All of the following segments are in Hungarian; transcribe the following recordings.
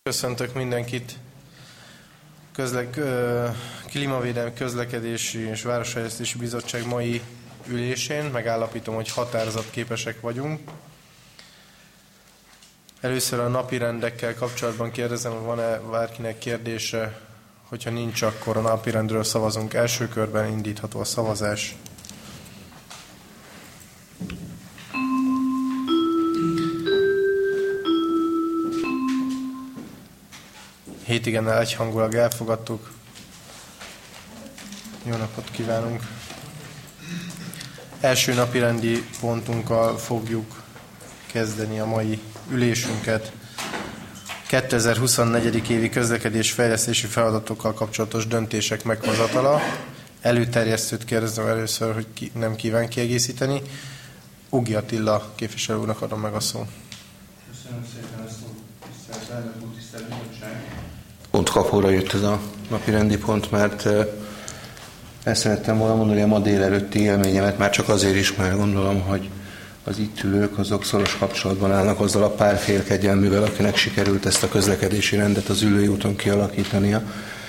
Köszöntök mindenkit. Klímavédelmi, Közlekedési és Városfejlesztési Bizottság mai ülésén megállapítom, hogy határozatképesek vagyunk. Először a napirendekkel kapcsolatban kérdezem, hogy van-e bárkinek kérdése. Hogyha nincs, akkor a napirendről szavazunk. Első körben indítható a szavazás. Hét igennel egyhangulag elfogadtuk. Jó napot kívánunk! Első napirendi pontunkkal fogjuk kezdeni a mai ülésünket. 2024. évi közlekedés-fejlesztési feladatokkal kapcsolatos döntések meghozatala. Előterjesztőt kérdezem először, hogy nem kíván kiegészíteni. Ugi Attila képviselő úrnak adom meg a szót. Köszönöm szépen a szót, tisztelt elnök úr, tisztelt bizottság. Pont kapóra jött ez a napirendi pont, mert el szerettem volna mondani a ma délelőtti élményemet, már csak azért is, mert gondolom, hogy az itt ülők azok szoros kapcsolatban állnak azzal a pár félkegyelművel, akinek sikerült ezt a közlekedési rendet az Üllői úton kialakítania.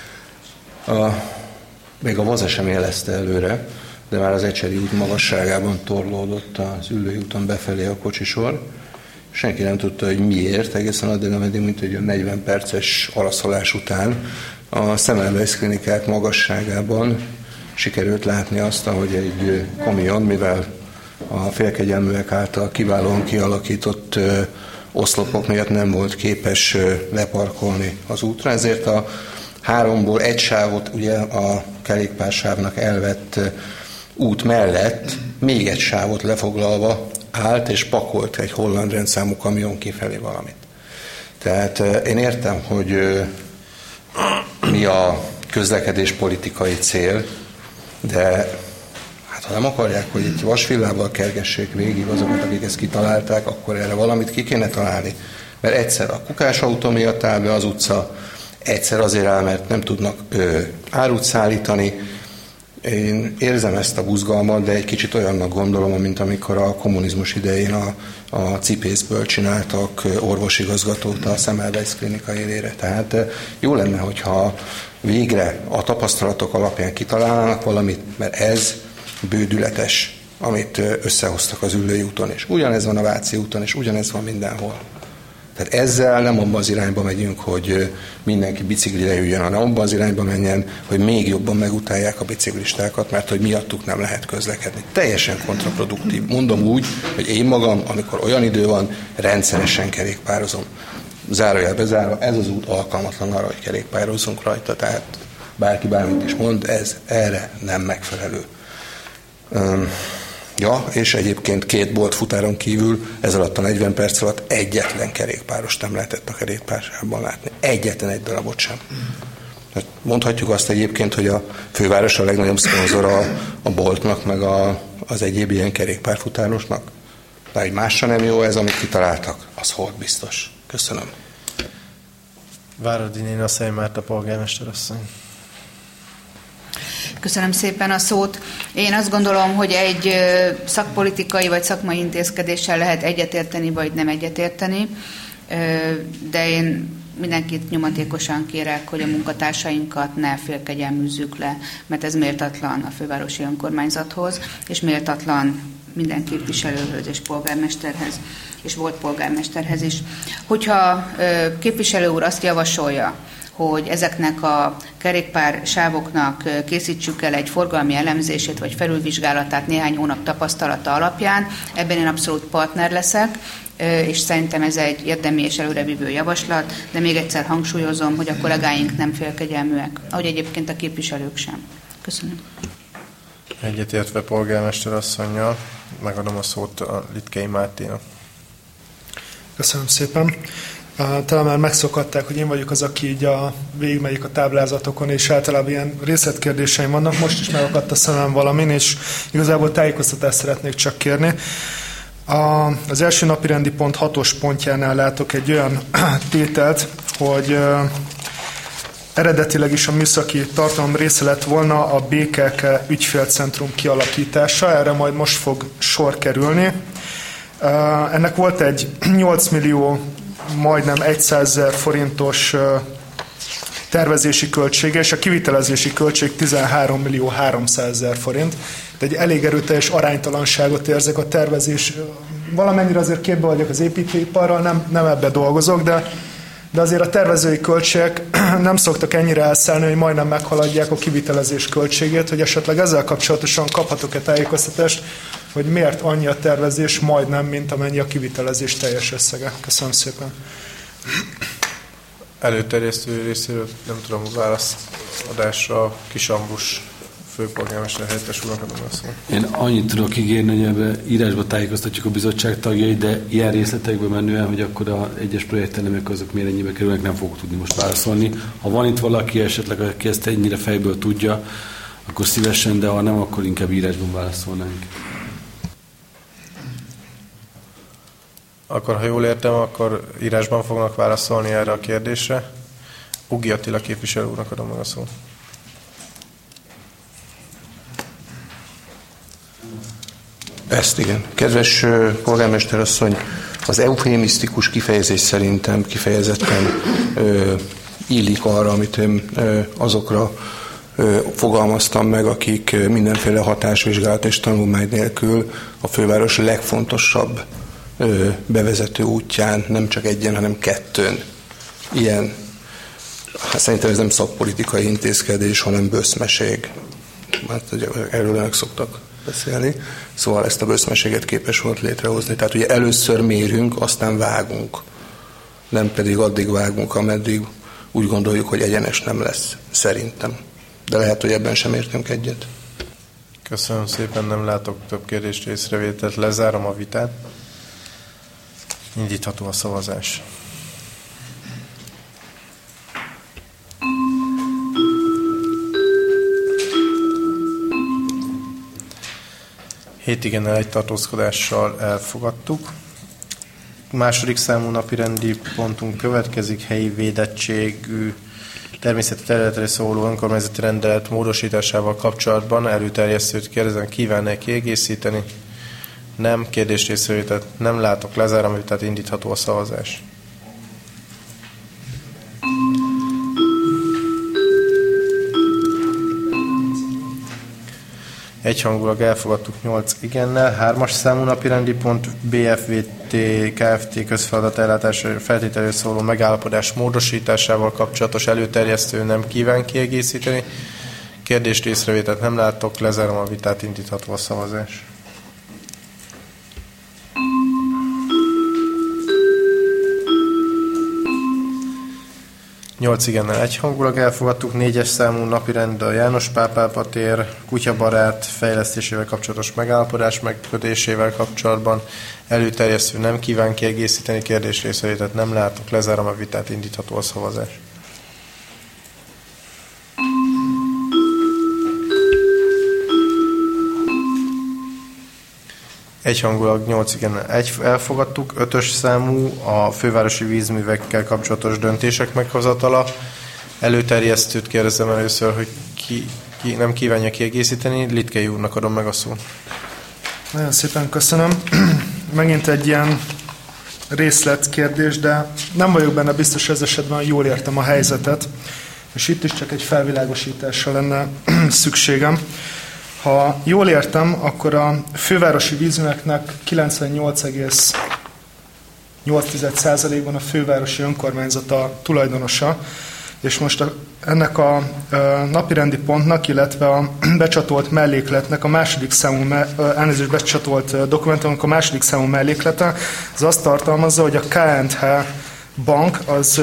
Még a Vaza sem jelezte előre, de már az Ecseri út magasságában torlódott az Üllői úton befelé a kocsisor. Senki nem tudta, hogy miért, egészen addig, ameddig, mint egy 40 perces alaszolás után a Semmelweis klinikák magasságában sikerült látni azt, hogy egy kamion, mivel a félkegyelműek által kiválóan kialakított oszlopok miatt nem volt képes leparkolni az útra, ezért a 3-ból egy sávot ugye a kerékpársávnak elvett út mellett még egy sávot lefoglalva állt és pakolt egy holland rendszámú kamion kifelé valamit. Tehát én értem, hogy mi a közlekedéspolitikai cél, de hát ha nem akarják, hogy itt vasvillával kergessék végig azokat, akik ezt kitalálták, akkor erre valamit ki kéne találni. Mert egyszer a kukásautó miatt áll be az utca, egyszer azért áll, mert nem tudnak árut szállítani. Én érzem ezt a buzgalmat, de egy kicsit olyannak gondolom, mint amikor a kommunizmus idején a cipészből csináltak orvosigazgatót a Semmelweis klinika élére. Tehát jó lenne, hogyha végre a tapasztalatok alapján kitalálnának valamit, mert ez bődületes, amit összehoztak az Üllői úton, és ugyanez van a Váci úton, és ugyanez van mindenhol. Tehát ezzel nem abban az irányba megyünk, hogy mindenki biciklire üljön, hanem abban az irányba menjen, hogy még jobban megutálják a biciklistákat, mert hogy miattuk nem lehet közlekedni. Teljesen kontraproduktív. Mondom úgy, hogy én magam, amikor olyan idő van, rendszeresen kerékpározom. Zárójelbe zárva, ez az út alkalmatlan arra, hogy kerékpározzunk rajta, tehát bárki bármit is mond, ez erre nem megfelelő. Ja, és egyébként 2 boltfutáron kívül ez alatt a 40 perc alatt egyetlen kerékpárost nem lehetett a kerékpársában látni. Egyetlen egy darabot sem. Mondhatjuk azt egyébként, hogy a főváros a legnagyobb szponzora a boltnak, meg az egyéb ilyen kerékpárfutárosnak. De hogy másra nem jó ez, amit kitaláltak, az hol biztos. Köszönöm. Váradi Néna Szejmárta polgármester asszony. Köszönöm szépen a szót. Én azt gondolom, hogy egy szakpolitikai vagy szakmai intézkedéssel lehet egyetérteni, vagy nem egyetérteni, de én mindenkit nyomatékosan kérek, hogy a munkatársainkat ne félkegyelműzzük le, mert ez méltatlan a fővárosi önkormányzathoz, és méltatlan minden képviselőhöz és polgármesterhez, és volt polgármesterhez is. Hogyha képviselő úr azt javasolja, hogy ezeknek a kerékpár sávoknak készítsük el egy forgalmi elemzését vagy felülvizsgálatát néhány hónap tapasztalata alapján, ebben én abszolút partner leszek, és szerintem ez egy érdemi és előrevívő javaslat, de még egyszer hangsúlyozom, hogy a kollégáink nem félkegyelműek, ahogy egyébként a képviselők sem. Köszönöm. Egyetértve polgármester asszonnyal, megadom a szót a Litkei Máténak. Köszönöm szépen. Talán már megszokhatták, hogy én vagyok az, aki így végigmegyik a táblázatokon, és általában ilyen részletkérdéseim vannak. Most is megakadt a szemem valamin, és igazából tájékoztatást szeretnék csak kérni. Az első napirendi pont 6-os pontjánál látok egy olyan tételt, hogy eredetileg is a műszaki tartalom része lett volna a BKK ügyfélcentrum kialakítása, erre majd most fog sor kerülni. Ennek volt egy 8 millió majdnem 100 000 forintos tervezési költsége, és a kivitelezési költség 13 300 000 forint. De egy elég erőteljes aránytalanságot érzek a tervezés. Valamennyire azért képbe vagyok az építőiparral, nem ebbe dolgozok, de azért a tervezői költségek nem szoktak ennyire elszállni, hogy majdnem meghaladják a kivitelezés költségét, hogy esetleg ezzel kapcsolatosan kaphatok-e tájékoztatást, hogy miért annyi a tervezés majdnem, mint amennyi a kivitelezés teljes összege. Köszönöm szépen. Előterjesztő részéről nem tudom, válaszadásra Kis Ambrus főpolgármester helyettes úrnak adom a szót. Én annyit tudok ígérni, hogy ebbe írásba tájékoztatjuk a bizottság tagjait, de ilyen részletekbe menően, hogy akkor az egyes projektelemek azok miért ennyibe kerülnek, nem fogok tudni most válaszolni. Ha van itt valaki esetleg, aki ezt ennyire fejből tudja, akkor szívesen, de ha nem, akkor inkább írásban válaszolnánk. Akkor, ha jól értem, akkor írásban fognak válaszolni erre a kérdésre. Ugi Attila képviselő úrnak adom meg a szót. Ezt igen. Kedves polgármester asszony, az eufémisztikus kifejezés szerintem kifejezetten illik arra, amit én azokra fogalmaztam meg, akik mindenféle hatásvizsgálat és tanulmány nélkül a főváros legfontosabb bevezető útján, nem csak egyen, hanem kettőn. Ilyen, szerintem ez nem szakpolitikai intézkedés, hanem böszmeség. Hát, erről önök szoktak beszélni. Szóval ezt a böszmeséget képes volt létrehozni. Tehát ugye először mérünk, aztán vágunk. Nem pedig addig vágunk, ameddig úgy gondoljuk, hogy egyenes nem lesz. Szerintem. De lehet, hogy ebben sem értünk egyet. Köszönöm szépen, nem látok több kérdést, észrevételt. Lezárom a vitát. Indítható a szavazás. Hét igennel, egy tartózkodással elfogadtuk. Második számú napirendi pontunk következik, helyi védettségű természeti területre szóló önkormányzati rendelet módosításával kapcsolatban. Előterjesztőt kérdezem, kívánne kiegészíteni? Nem, kérdést észrevételt nem látok, lezárom, tehát indítható a szavazás. Egyhangulag elfogadtuk 8 igennel. 3-as számú napirendi pont BFVT Kft. Közfeladatellátásra feltételről szóló megállapodás módosításával kapcsolatos előterjesztő nem kíván kiegészíteni. Kérdést észrevételt nem látok, lezárom a vitát, indítható a szavazás. Nyolc igennel egyhangulag elfogadtuk. 4-es számú napirend a János Pál Pápa tér kutyabarát fejlesztésével kapcsolatos megállapodás megkötésével kapcsolatban. Előterjesztő nem kíván kiegészíteni, kérdés részvételt nem látok, lezárom a vitát, indítható a szavazás. Egyhangulag 8 igen elfogadtuk. 5-ös számú a fővárosi vízművekkel kapcsolatos döntések meghozatala. Előterjesztőt kérdezem először, hogy ki nem kívánja kiegészíteni. Litkei úrnak adom meg a szót. Nagyon szépen köszönöm. Megint egy ilyen részletkérdés, de nem vagyok benne biztos ez esetben, hogy jól értem a helyzetet, és itt is csak egy felvilágosításra lenne szükségem. Ha jól értem, akkor a fővárosi vízműveknek 98,8%-ban a fővárosi önkormányzat a tulajdonosa, és most ennek a napirendi pontnak, illetve a becsatolt mellékletnek a második számú, elnézést becsatolt dokumentumnak a második számú melléklete, az azt tartalmazza, hogy a KNH bank az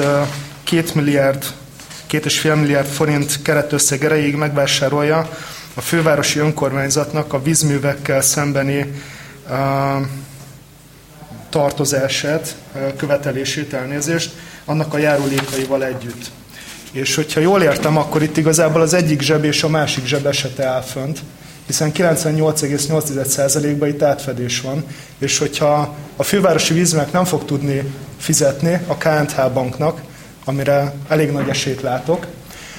2,5 milliárd forint keretösszeg erejéig megvásárolja a fővárosi önkormányzatnak a vízművekkel szembeni tartozását, követelését, elnézést, annak a járulékaival együtt. És hogyha jól értem, akkor itt igazából az egyik zseb és a másik zseb esete áll fönt, hiszen 98,8%-ban itt átfedés van, és hogyha a fővárosi vízművek nem fog tudni fizetni a KNH banknak, amire elég nagy esélyt látok,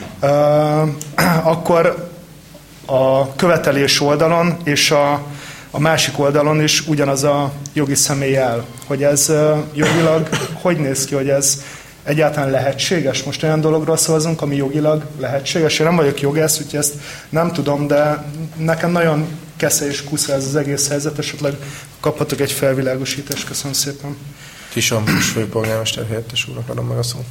akkor a követelés oldalon és a a másik oldalon is ugyanaz a jogi személy áll. Hogy ez jogilag hogy néz ki, hogy ez egyáltalán lehetséges? Most olyan dologról szavazunk, ami jogilag lehetséges. Én nem vagyok jogász, úgyhogy ezt nem tudom, de nekem nagyon kesze és kusza ez az egész helyzet, esetleg kaphatok egy felvilágosítást. Köszönöm szépen. Kisombus főpolgármester helyettes úrnak adom meg a szót.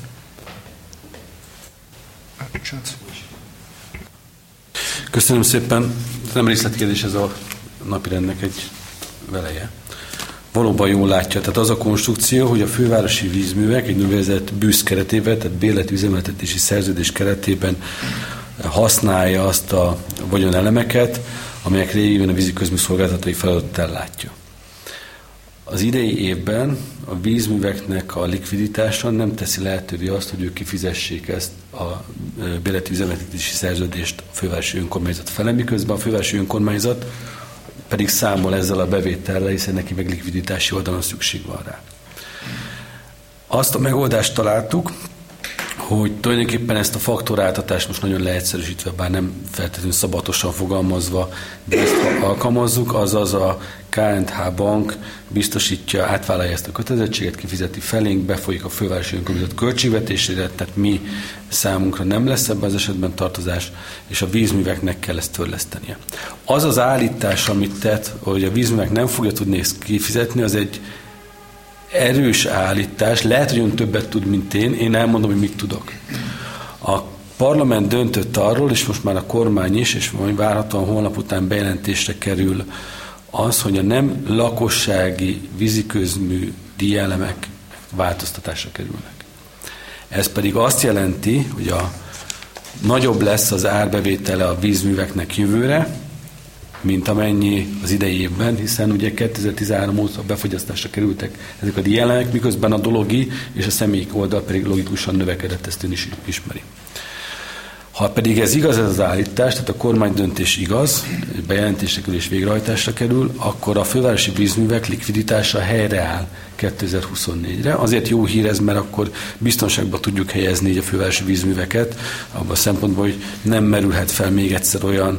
Köszönöm szépen. Nem részletkérdés, ez a napirendnek egy veleje. Valóban jól látja. Tehát az a konstrukció, hogy a fővárosi vízművek egy úgynevezett BÜSZ keretében, tehát bérleti üzemeltetési szerződés keretében használja azt a vagyonelemeket, amelyek révén a vízi közműszolgáltatói feladatot ellátja. Az idei évben a vízműveknek a likviditása nem teszi lehetővé azt, hogy ők kifizessék ezt a bérleti üzemeltetési szerződést a fővárosi önkormányzat fele, miközben a fővárosi önkormányzat pedig számol ezzel a bevétellel, hiszen neki meg likviditási oldalon szükség van rá. Azt a megoldást találtuk, hogy tulajdonképpen ezt a faktoráltatást most nagyon leegyszerűsítve, bár nem feltétlenül szabatosan fogalmazva, de ezt alkalmazzuk, azaz a KNH Bank biztosítja, átvállalja ezt a kötelezettséget, kifizeti felénk, befolyik a fővárosi önkormányzat költségvetésére, tehát mi számunkra nem lesz ebben az esetben tartozás, és a vízműveknek kell ezt törlesztenie. Az az állítás, amit tett, hogy a vízművek nem fogja tudni ezt kifizetni, az egy erős állítás, lehet, hogy ön többet tud, mint én elmondom, hogy mit tudok. A parlament döntött arról, és most már a kormány is, és majd várhatóan holnap után bejelentésre kerül az, hogy a nem lakossági víziközmű díjelemek változtatásra kerülnek. Ez pedig azt jelenti, hogy nagyobb lesz az árbevétele a vízműveknek jövőre, mint amennyi az idei évben, hiszen ugye 2013 óta befogyasztásra kerültek ezek a díjelemek, miközben a dologi és a személyi oldal pedig logikusan növekedett, ezt ön is ismeri. Ha pedig ez igaz, ez az állítás, tehát a kormány döntés igaz, bejelentésre kerül és végrehajtásra kerül, akkor a fővárosi vízművek likviditása helyreáll 2024-re. Azért jó hír ez, mert akkor biztonságban tudjuk helyezni így a fővárosi vízműveket, abban a szempontból, hogy nem merülhet fel még egyszer olyan,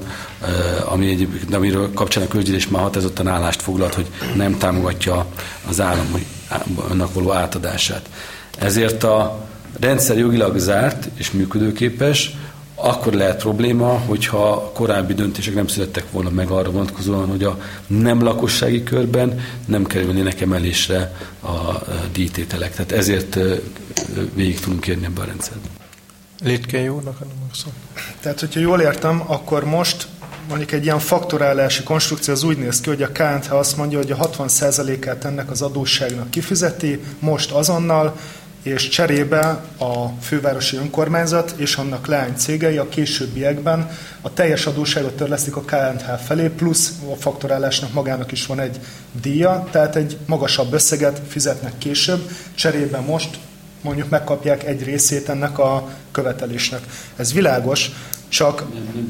amiről kapcsán a közgyűlés már határozottan állást foglalt, hogy nem támogatja az államnak való átadását. Ezért a rendszer jogilag zárt és működőképes, akkor lehet probléma, hogyha korábbi döntések nem születtek volna meg arra vonatkozóan, hogy a nem lakossági körben nem kerülnének emelésre a díjtételek. Tehát ezért végig tudunk érni ebbe a rendszerbe. Litkei úrnak adom meg szó. Tehát, hogyha jól értem, akkor most mondjuk egy ilyen faktorálási konstrukció az úgy néz ki, hogy a KNH azt mondja, hogy a 60%-át ennek az adósságnak kifizeti, most azonnal, és cserébe a fővárosi önkormányzat és annak leánycégei a későbbiekben a teljes adósságot törlesztik a KNH felé, plusz a faktorálásnak magának is van egy díja, tehát egy magasabb összeget fizetnek később, cserébe most mondjuk megkapják egy részét ennek a követelésnek. Ez világos, csak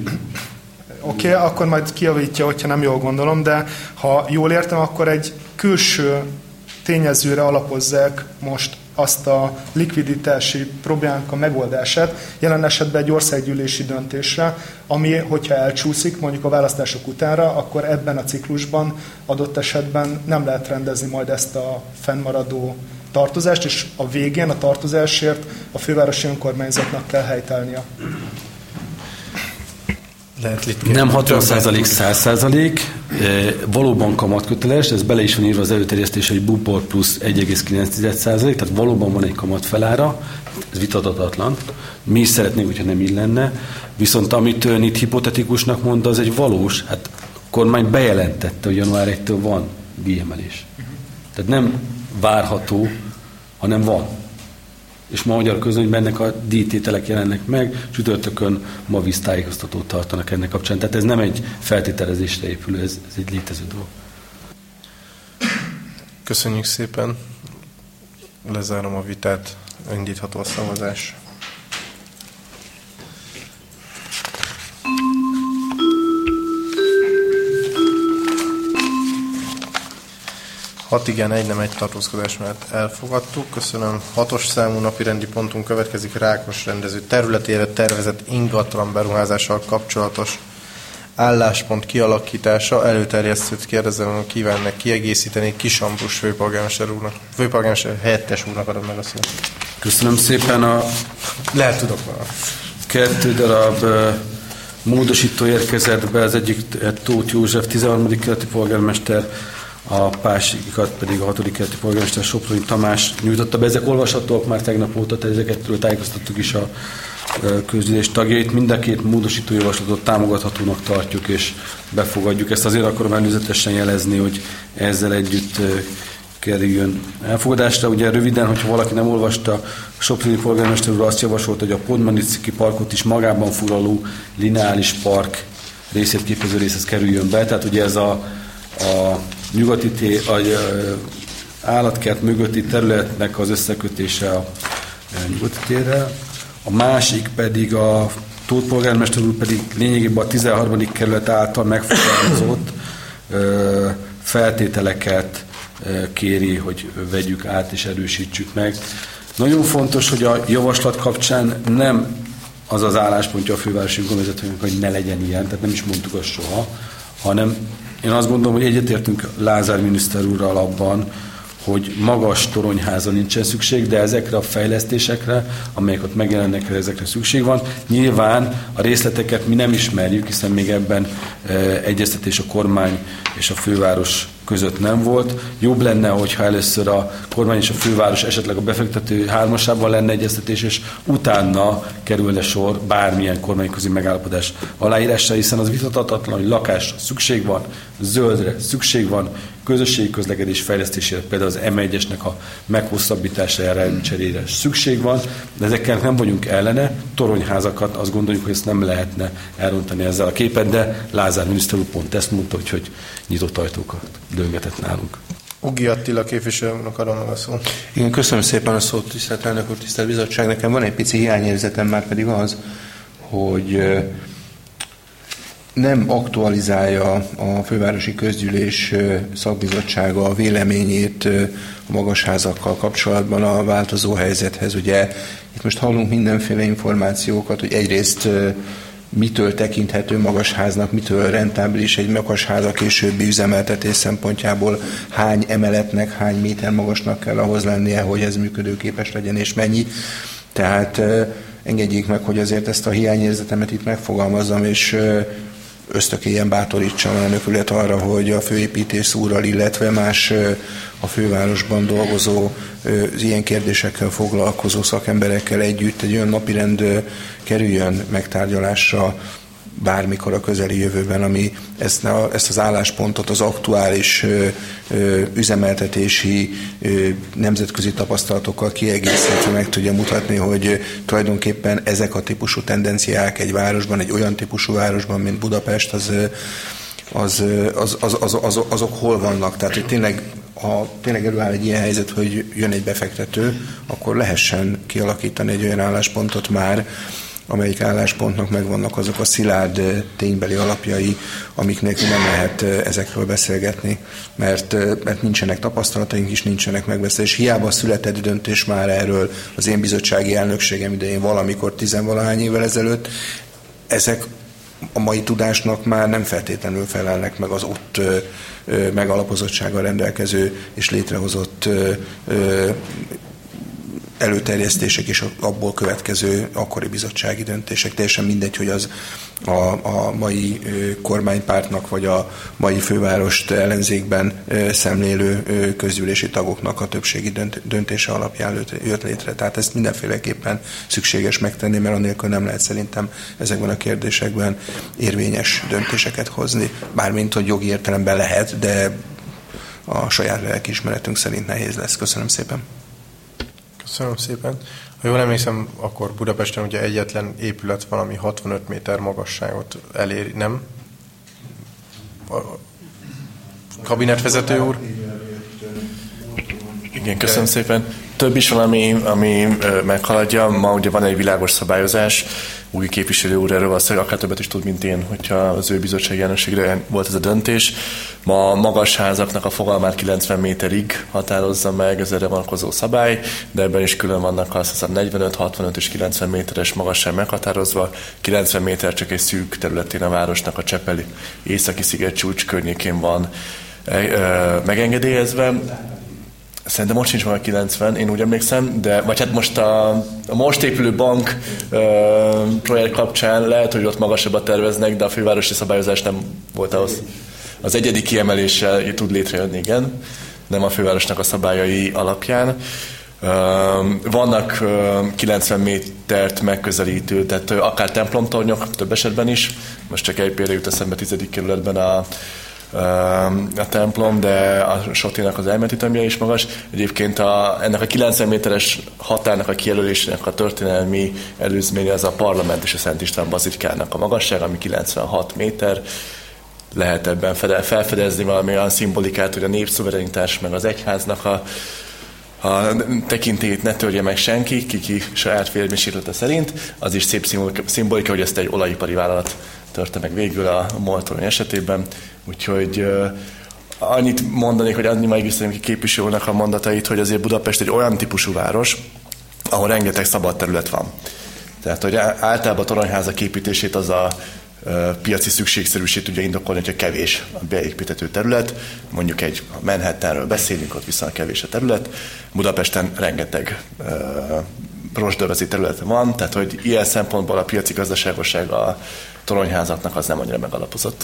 oké, akkor majd kijavítja, hogyha nem jól gondolom, de ha jól értem, akkor egy külső tényezőre alapozzák most azt a likviditási problémának a megoldását, jelen esetben egy országgyűlési döntésre, ami, hogyha elcsúszik mondjuk a választások utánra, akkor ebben a ciklusban adott esetben nem lehet rendezni majd ezt a fennmaradó tartozást, és a végén a tartozásért a fővárosi önkormányzatnak kell helytállnia. Nem 60%, 100%, valóban kamatköteles, ez bele is van írva az előterjesztés, hogy bubor plusz 1,9%, tehát valóban van egy kamatfelára, ez vitatatlan. Mi is szeretnénk, hogyha nem így lenne, viszont amit ön itt hipotetikusnak mond, az egy valós, hát a kormány bejelentette, hogy január 1-től van díjemelés. Tehát nem várható, hanem van. És ma magyar közönyben ennek a díjtételek jelennek meg, csütörtökön ma víztájékoztatót tartanak ennek kapcsán. Tehát ez nem egy feltételezésre épülő, ez egy létező dolog. Köszönjük szépen. Lezárom a vitát. Indítható a szavazás. Igen, egy nem, egy tartózkodás mellett elfogadtuk. Köszönöm. 6-os számú napi rendi pontunk következik. Rákos rendező területére tervezett ingatlan beruházással kapcsolatos álláspont kialakítása, előterjesztőt kérdezem, hogy kívánnak kiegészíteni. Kis Ambrus főpolgármester helyettes úrnak adom meg a szót. Köszönöm szépen. Lehet tudok volna. 2 darab módosító érkezett be, az egyik Tóth József 13. kerületi polgármester, a másikat pedig a 6. kerületi polgármester Soproni Tamás nyújtotta be. Ezek olvashatóak már tegnap óta, tehát ezeket tájékoztattuk is a közgyűlés tagjait. Mind a 2 módosító javaslatot támogathatónak tartjuk, és befogadjuk. Ezt azért akarom előzetesen jelezni, hogy ezzel együtt kerüljön elfogadásra. Ugye röviden, hogyha valaki nem olvasta, a Soproni polgármester úr azt javasolta, hogy a Podmanicki parkot is magában foglaló lineáris park részét képező részhez kerüljön be. Tehát ugye ez a nyugati állatkert mögötti területnek az összekötése a nyugati térrel. A másik pedig a Tóth polgármester úr pedig lényegében a 13. kerület által megfogalmazott feltételeket kéri, hogy vegyük át és erősítsük meg. Nagyon fontos, hogy a javaslat kapcsán nem az az álláspontja a fővárosi önkormányzatnak, hogy ne legyen ilyen, tehát nem is mondtuk azt soha, hanem én azt gondolom, hogy egyetértünk Lázár miniszter úrral abban, hogy magas toronyháza nincsen szükség, de ezekre a fejlesztésekre, amelyek ott megjelennek, ezekre szükség van. Nyilván a részleteket mi nem ismerjük, hiszen még ebben egyeztetés a kormány és a főváros között nem volt. Jobb lenne, hogyha először a kormány és a főváros esetleg a befektető hármasában lenne egyeztetés, és utána kerülne sor bármilyen kormányközi megállapodás aláírásra, hiszen az vitathatatlan, hogy lakásra szükség van, zöldre szükség van, közösségi közlekedés fejlesztésére, például az M1-esnek a meghosszabbítására, cserére szükség van, de ezekkel nem vagyunk ellene. Toronyházakat azt gondoljuk, hogy ezt nem lehetne elrontani ezzel a képet, de Lázár miniszter úr pont ezt mondta, hogy nyitott ajtókat döngetett nálunk. Ugi Attila képviselőnek adom meg a szót. Igen, köszönöm szépen a szót, tisztelt elnök úr, tisztelt bizottság. Nekem van egy pici hiányérzetem, már pedig az, hogy nem aktualizálja a fővárosi közgyűlés szakbizottsága a véleményét a magasházakkal kapcsolatban a változó helyzethez. Ugye itt most hallunk mindenféle információkat, hogy egyrészt mitől tekinthető magasháznak, mitől rentábilis egy magasház a későbbi üzemeltetés szempontjából, hány emeletnek, hány méter magasnak kell ahhoz lennie, hogy ez működőképes legyen, és mennyi. Tehát engedjék meg, hogy azért ezt a hiányérzetemet itt megfogalmazzam, és ösztökélyen bátorítsam a elnökület arra, hogy a főépítész úrral, illetve más a fővárosban dolgozó, ilyen kérdésekkel foglalkozó szakemberekkel együtt egy olyan napirend kerüljön megtárgyalásra bármikor a közeli jövőben, ami ezt az álláspontot az aktuális üzemeltetési nemzetközi tapasztalatokkal kiegészítve meg tudja mutatni, hogy tulajdonképpen ezek a típusú tendenciák egy városban, egy olyan típusú városban, mint Budapest, azok hol vannak. Tehát, hogy tényleg, ha tényleg előáll egy ilyen helyzet, hogy jön egy befektető, akkor lehessen kialakítani egy olyan álláspontot már, amelyik álláspontnak megvannak azok a szilárd ténybeli alapjai, amik nélkül nem lehet ezekről beszélgetni, mert nincsenek tapasztalataink is, nincsenek megbeszélés. Hiába született döntés már erről az én bizottsági elnökségem idején valamikor 10-valahány évvel ezelőtt, ezek a mai tudásnak már nem feltétlenül felelnek meg az ott megalapozottsággal rendelkező és létrehozott előterjesztések és abból következő akkori bizottsági döntések. Teljesen mindegy, hogy az a mai kormánypártnak vagy a mai fővárost ellenzékben szemlélő közgyűlési tagoknak a többségi döntése alapján jött létre. Tehát ezt mindenféleképpen szükséges megtenni, mert anélkül nem lehet szerintem ezekben a kérdésekben érvényes döntéseket hozni. Bármint, hogy jogi értelemben lehet, de a saját lelkiismeretünk szerint nehéz lesz. Köszönöm szépen. Köszönöm szépen. Ha jól emlékszem, akkor Budapesten ugye egyetlen épület valami 65 méter magasságot eléri, nem? A kabinetvezető úr? Igen, köszönöm szépen. több is van, ami meghaladja. Ma ugye van egy világos szabályozás, új képviselő úr erről valószínűleg akár többet is tud, mint én, hogyha az ő bizottsági elnökségre volt ez a döntés. Ma a magas házaknak a fogalmát 90 méterig határozza meg az erre vonatkozó szabály, de ebben is külön vannak az 45, 65 és 90 méteres magasság meghatározva. 90 méter csak egy szűk területén a városnak a Csepeli északi szigetcsúcs környékén van megengedélyezve. Szerintem most sincs meg a 90, én úgy emlékszem, de vagy hát most a most épülő bank projekt kapcsán lehet, hogy ott magasabbat terveznek, de a fővárosi szabályozás nem volt ahhoz. Az egyedi kiemeléssel tud létrejönni, igen, nem a fővárosnak a szabályai alapján. Vannak 90 métert megközelítő, tehát akár templomtornyok, több esetben is. Most csak egy példa jut eszembe 10. kerületben a templom, de a Soténak az elméleti tömbje is magas. Egyébként ennek a 90 méteres határnak a kijelölésének a történelmi előzménye az a Parlament és a Szent István bazilikának a magasság, ami 96 méter. Lehet ebben felfedezni valami olyan szimbolikát, hogy a népszuverenitás meg az egyháznak a tekintélyét ne törje meg senki, ki saját vérmérséklete szerint. Az is szép szimbolika, hogy ezt egy olajipari vállalat törte meg végül a MOL Torony esetében. Úgyhogy annyit mondanék, hogy annyi megviszem ki képviselőnek a mondatait, hogy azért Budapest egy olyan típusú város, ahol rengeteg szabad terület van. Tehát, hogy általában a toronyházak építését az a piaci szükségszerűség tudja indokolni, hogyha kevés a beépítető terület. Mondjuk egy Manhattanről beszélünk, ott viszont kevés a terület. Budapesten rengeteg rozsdövezeti terület van, tehát hogy ilyen szempontból a piaci gazdaságosság a toronyházaknak az nem annyira megalapozott.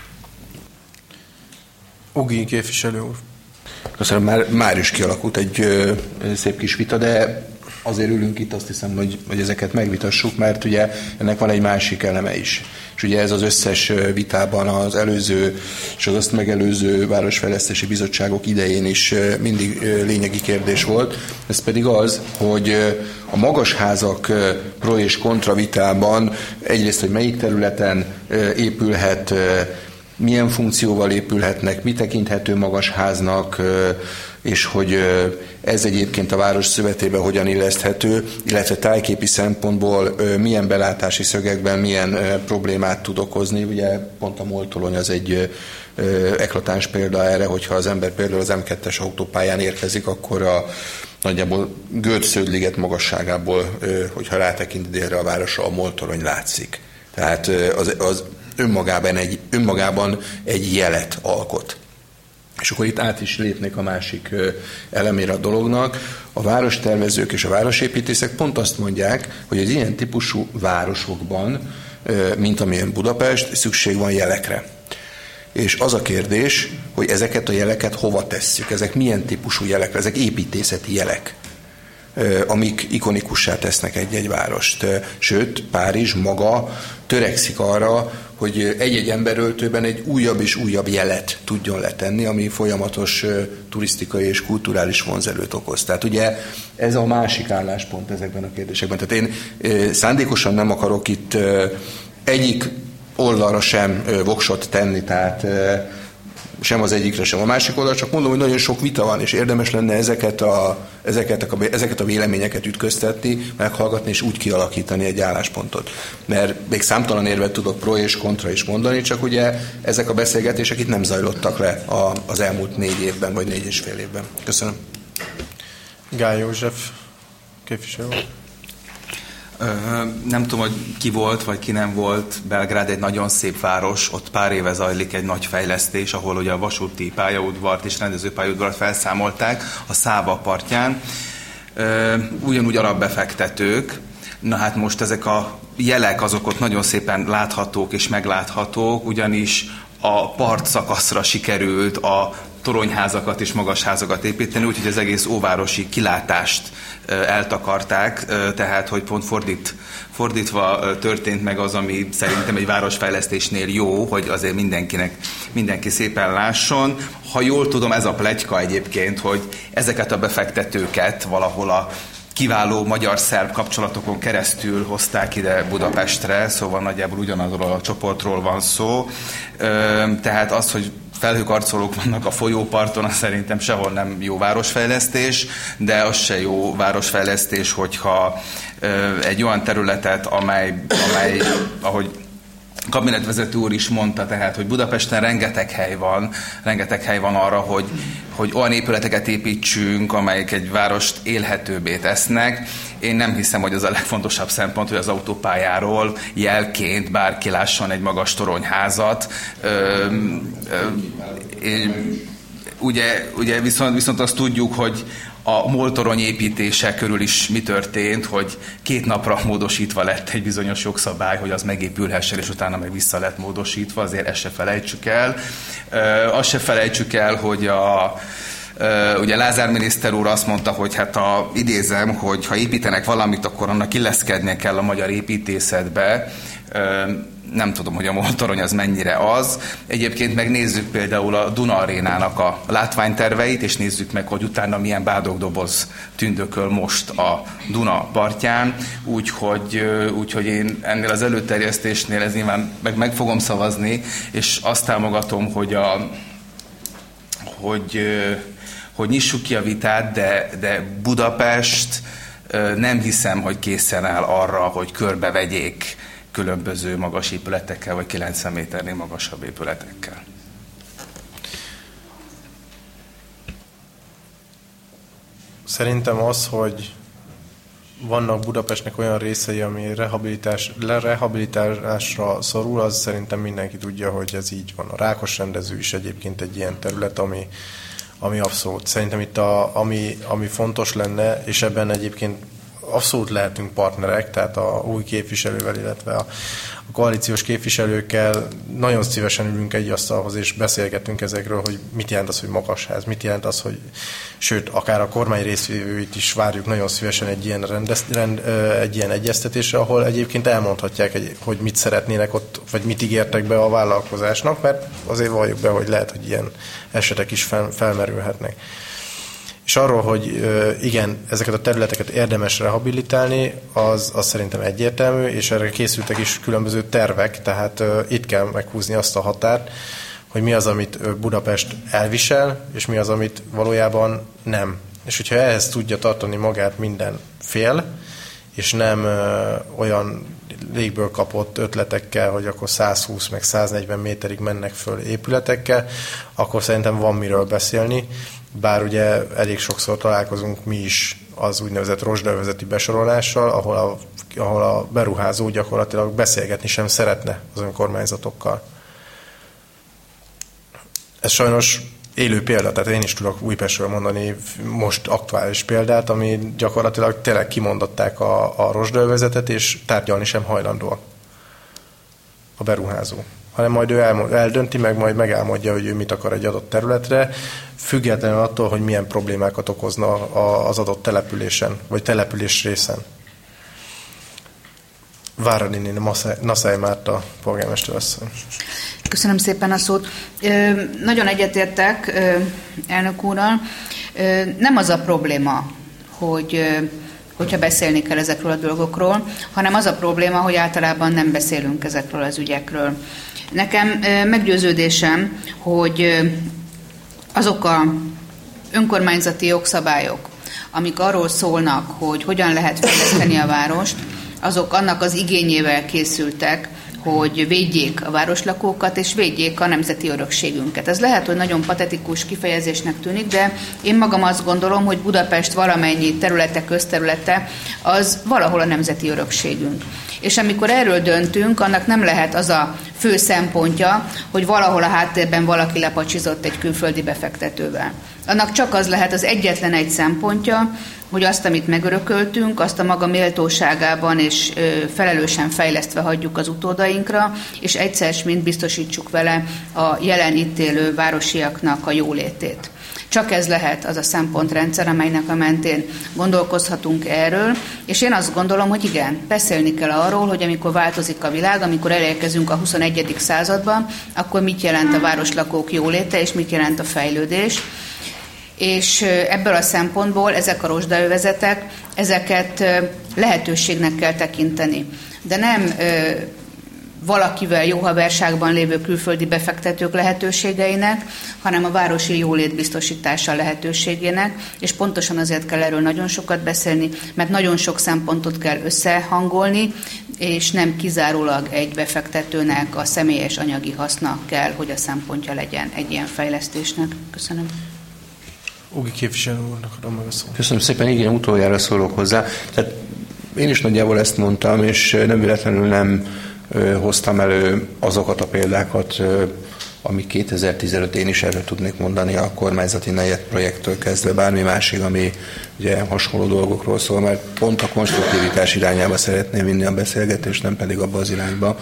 Ugi képviselő úr. Köszönöm, már is kialakult egy szép kis vita, de azért ülünk itt, azt hiszem, hogy ezeket megvitassuk, mert ugye ennek van egy másik eleme is. És ugye ez az összes vitában az előző és az azt megelőző városfejlesztési bizottságok idején is mindig lényegi kérdés volt. Ez pedig az, hogy a magasházak pro és kontra vitában egyrészt, hogy melyik területen épülhet, milyen funkcióval épülhetnek, mi tekinthető magasháznak, és hogy ez egyébként a város szövetében hogyan illeszthető, illetve tájképi szempontból milyen belátási szögekben milyen problémát tud okozni. Ugye pont a MOL torony az egy eklatáns példa erre, hogyha az ember például az M2-es autópályán érkezik, akkor nagyjából Gödszöd-liget magasságából, hogyha rátekint délre a városra, a MOL torony látszik. Tehát az önmagában egy jelet alkot. És akkor itt át is lépnék a másik elemére a dolognak. A várostervezők és a városépítészek pont azt mondják, hogy az ilyen típusú városokban, mint amilyen Budapest, szükség van jelekre. És az a kérdés, hogy ezeket a jeleket hova tesszük, ezek milyen típusú jelek, ezek építészeti jelek, amik ikonikussá tesznek egy-egy várost. Sőt, Párizs maga törekszik arra, hogy egy-egy emberöltőben egy újabb és újabb jelet tudjon letenni, ami folyamatos turisztikai és kulturális vonzerőt okoz. Tehát ugye ez a másik álláspont ezekben a kérdésekben. Tehát én szándékosan nem akarok itt egyik oldalra sem voksot tenni, tehát sem az egyikre, sem a másik oldalra, csak mondom, hogy nagyon sok vita van, és érdemes lenne ezeket a véleményeket ütköztetni, meghallgatni, és úgy kialakítani egy álláspontot. Mert még számtalan érvet tudok pro és kontra is mondani, csak ugye ezek a beszélgetések itt nem zajlottak le az elmúlt 4 évben, vagy 4,5 évben. Köszönöm. Gály József, képviselő. Nem tudom, hogy ki volt, vagy ki nem volt. Belgrád egy nagyon szép város, ott pár éve zajlik egy nagy fejlesztés, ahol ugye a vasúti pályaudvart és rendezőpályaudvarat felszámolták a Száva partján. Ugyanúgy arab befektetők. Na hát most ezek a jelek azok ott nagyon szépen láthatók és megláthatók, ugyanis a partszakaszra sikerült a toronyházakat és magasházakat építeni, úgyhogy az egész óvárosi kilátást eltakarták, tehát hogy pont fordítva történt meg az, ami szerintem egy városfejlesztésnél jó, hogy azért mindenki szépen lásson. Ha jól tudom, ez a pletyka egyébként, hogy ezeket a befektetőket valahol a kiváló magyar-szerb kapcsolatokon keresztül hozták ide Budapestre, szóval nagyjából ugyanazról a csoportról van szó. Tehát az, hogy felhőkarcolók vannak a folyóparton, az szerintem sehol nem jó városfejlesztés, de az se jó városfejlesztés, hogyha egy olyan területet, amely ahogy kabinetvezető úr is mondta, tehát, hogy Budapesten rengeteg hely van arra, hogy olyan épületeket építsünk, amelyek egy várost élhetőbbé tesznek. Én nem hiszem, hogy az a legfontosabb szempont, hogy az autópályáról jelként bárki lásson egy magas toronyházat. Ugye viszont azt tudjuk, hogy a moltorony építése körül is mi történt, hogy 2 napra módosítva lett egy bizonyos jogszabály, hogy az megépülhessen, és utána meg vissza lett módosítva, azért ezt se felejtsük el. Azt se felejtsük el, hogy ugye Lázár miniszter úr azt mondta, hogy hát idézem, hogy ha építenek valamit, akkor annak illeszkednie kell a magyar építészetbe. Nem tudom, hogy a moltorony az mennyire az. Egyébként megnézzük például a Duna Arénának a látványterveit, és nézzük meg, hogy utána milyen bádogdoboz tündököl most a Duna partján. Úgyhogy én ennél az előterjesztésnél ez nyilván meg fogom szavazni, és azt támogatom, hogy nyissuk ki a vitát, de Budapest nem hiszem, hogy készen áll arra, hogy körbevegyék különböző magas épületekkel, vagy 90 méternél magasabb épületekkel. Szerintem az, hogy vannak Budapestnek olyan részei, ami rehabilitálásra szorul, az szerintem mindenki tudja, hogy ez így van. A Rákos rendező is egyébként egy ilyen terület, ami abszolút. Szerintem itt ami fontos lenne, és ebben egyébként abszolút lehetünk partnerek, tehát a új képviselővel, illetve a koalíciós képviselőkkel nagyon szívesen ülünk egy asztalhoz, és beszélgetünk ezekről, hogy mit jelent az, hogy magasház, mit jelent az, hogy sőt, akár a kormány részvevőit is várjuk nagyon szívesen egy ilyen egyeztetésre, ahol egyébként elmondhatják, hogy mit szeretnének ott, vagy mit ígértek be a vállalkozásnak, mert azért valljuk be, hogy lehet, hogy ilyen esetek is felmerülhetnek. És arról, hogy igen, ezeket a területeket érdemes rehabilitálni, az szerintem egyértelmű, és erre készültek is különböző tervek, tehát itt kell meghúzni azt a határt, hogy mi az, amit Budapest elvisel, és mi az, amit valójában nem. És hogyha ehhez tudja tartani magát minden fél, és nem olyan légből kapott ötletekkel, hogy akkor 120 meg 140 méterig mennek föl épületekkel, akkor szerintem van miről beszélni. Bár ugye elég sokszor találkozunk mi is az úgynevezett rozsdaövezeti besorolással, ahol a beruházó gyakorlatilag beszélgetni sem szeretne az önkormányzatokkal. Ez sajnos élő példa, tehát én is tudok Újpestről mondani most aktuális példát, ami gyakorlatilag tényleg kimondották a rozsdaövezetet, és tárgyalni sem hajlandóak a beruházó. Hanem majd ő eldönti, meg majd megelmondja, hogy ő mit akar egy adott területre, függetlenül attól, hogy milyen problémákat okozna az adott településen, vagy település részen. Váradi Naszály Márta polgármester asszony. Köszönöm szépen a szót. Nagyon egyetértek elnök úrral. Nem az a probléma, hogyha beszélni kell ezekről a dolgokról, hanem az a probléma, hogy általában nem beszélünk ezekről az ügyekről. Nekem meggyőződésem, hogy azok a önkormányzati jogszabályok, amik arról szólnak, hogy hogyan lehet fejleszteni a várost, azok annak az igényével készültek, hogy védjék a városlakókat, és védjék a nemzeti örökségünket. Ez lehet, hogy nagyon patetikus kifejezésnek tűnik, de én magam azt gondolom, hogy Budapest valamennyi területe, közterülete, az valahol a nemzeti örökségünk. És amikor erről döntünk, annak nem lehet az a fő szempontja, hogy valahol a háttérben valaki lepacsizott egy külföldi befektetővel. Annak csak az lehet az egyetlen egy szempontja, hogy azt, amit megörököltünk, azt a maga méltóságában és felelősen fejlesztve hagyjuk az utódainkra, és egyszer mint biztosítsuk vele a jelen itt élő városiaknak a jólétét. Csak ez lehet az a szempontrendszer, amelynek a mentén gondolkozhatunk erről, és én azt gondolom, hogy igen, beszélni kell arról, hogy amikor változik a világ, amikor elérkezünk a 21. században, akkor mit jelent a városlakók jóléte, és mit jelent a fejlődés. És ebből a szempontból ezek a rozsdaövezetek, ezeket lehetőségnek kell tekinteni. De nem valakivel jó haverságban lévő külföldi befektetők lehetőségeinek, hanem a városi jólét biztosítása lehetőségének, és pontosan azért kell erről nagyon sokat beszélni, mert nagyon sok szempontot kell összehangolni, és nem kizárólag egy befektetőnek a személyes anyagi haszna kell, hogy a szempontja legyen egy ilyen fejlesztésnek. Köszönöm. Ugi képviselő úrnak adom meg a szót. Köszönöm szépen, igen, utoljára szólok hozzá. Tehát én is nagyjából ezt mondtam, és nem véletlenül nem hoztam elő azokat a példákat, ami 2015 én is erről tudnék mondani, a kormányzati negyed projekttől kezdve bármi másig, ami ugye hasonló dolgokról szól, mert pont a konstruktivitás irányába szeretném vinni a beszélgetést, nem pedig abba az irányba,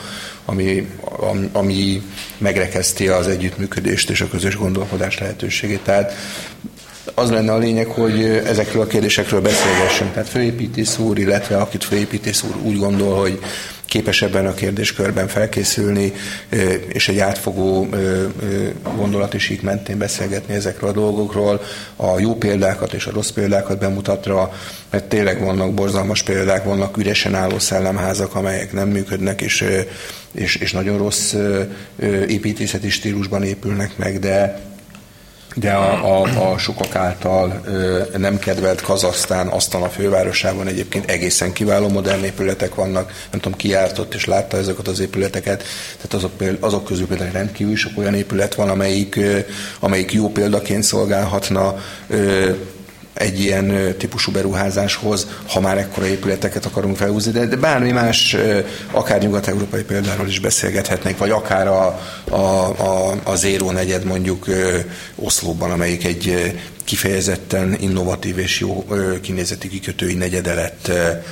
ami megrekezti az együttműködést és a közös gondolkodás lehetőségét. Tehát az lenne a lényeg, hogy ezekről a kérdésekről beszélgessünk. Tehát főépítész úr, illetve akit főépítész úr úgy gondol, hogy képes ebben a kérdéskörben felkészülni, és egy átfogó gondolati sík mentén beszélgetni ezekről a dolgokról, a jó példákat és a rossz példákat bemutatra, mert tényleg vannak borzalmas példák, vannak üresen álló szellemházak, amelyek nem működnek, és nagyon rossz építészeti stílusban épülnek meg, de a sokak által nem kedvelt Kazahsztán Asztana fővárosában egyébként egészen kiváló modern épületek vannak, nem tudom, ki járt ott és látta ezeket az épületeket, tehát azok közül például rendkívül sok olyan épület van, amelyik jó példaként szolgálhatna egy ilyen típusú beruházáshoz, ha már ekkora épületeket akarunk felhúzni, de bármi más, akár nyugat-európai példáról is beszélgethetnénk, vagy akár a Zéró negyed mondjuk Oszlóban, amelyik egy kifejezetten innovatív és jó kinézeti kikötői negyede lett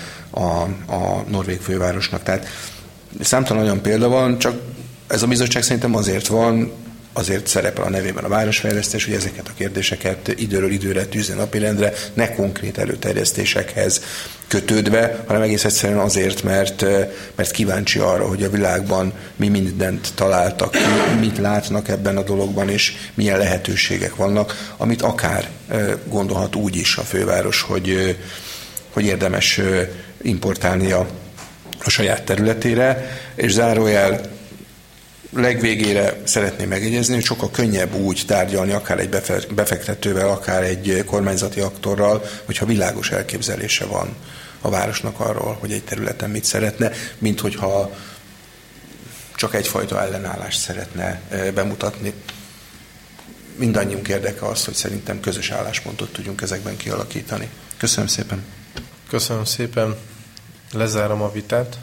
a norvég fővárosnak. Tehát számtalan olyan példa van, csak ez a bizottság szerintem azért szerepel a nevében a városfejlesztés, hogy ezeket a kérdéseket időről időre tűzze napirendre, ne konkrét előterjesztésekhez kötődve, hanem egész egyszerűen azért, mert kíváncsi arra, hogy a világban mi mindent találtak, mit látnak ebben a dologban, és milyen lehetőségek vannak, amit akár gondolhat úgy is a főváros, hogy érdemes importálni a saját területére, és zárójel legvégére szeretném megjegyezni, hogy sokkal könnyebb úgy tárgyalni akár egy befektetővel, akár egy kormányzati aktorral, hogyha világos elképzelése van a városnak arról, hogy egy területen mit szeretne, mint hogyha csak egyfajta ellenállást szeretne bemutatni. Mindannyiunk érdeke az, hogy szerintem közös álláspontot tudjunk ezekben kialakítani. Köszönöm szépen. Köszönöm szépen. Lezárom a vitát.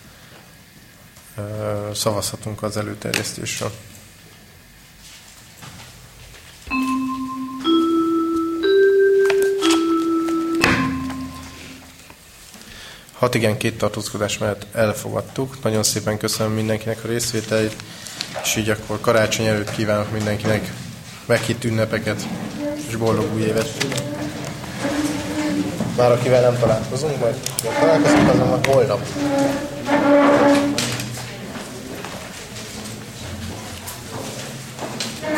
Szavazhatunk az előterjesztésről. Hat igen, 2 tartózkodás mellett elfogadtuk. Nagyon szépen köszönöm mindenkinek a részvételét, és így akkor karácsony előtt kívánok mindenkinek meghitt ünnepeket és boldog új évet. Már akivel nem találkozunk, majd találkozunk, azon holnap.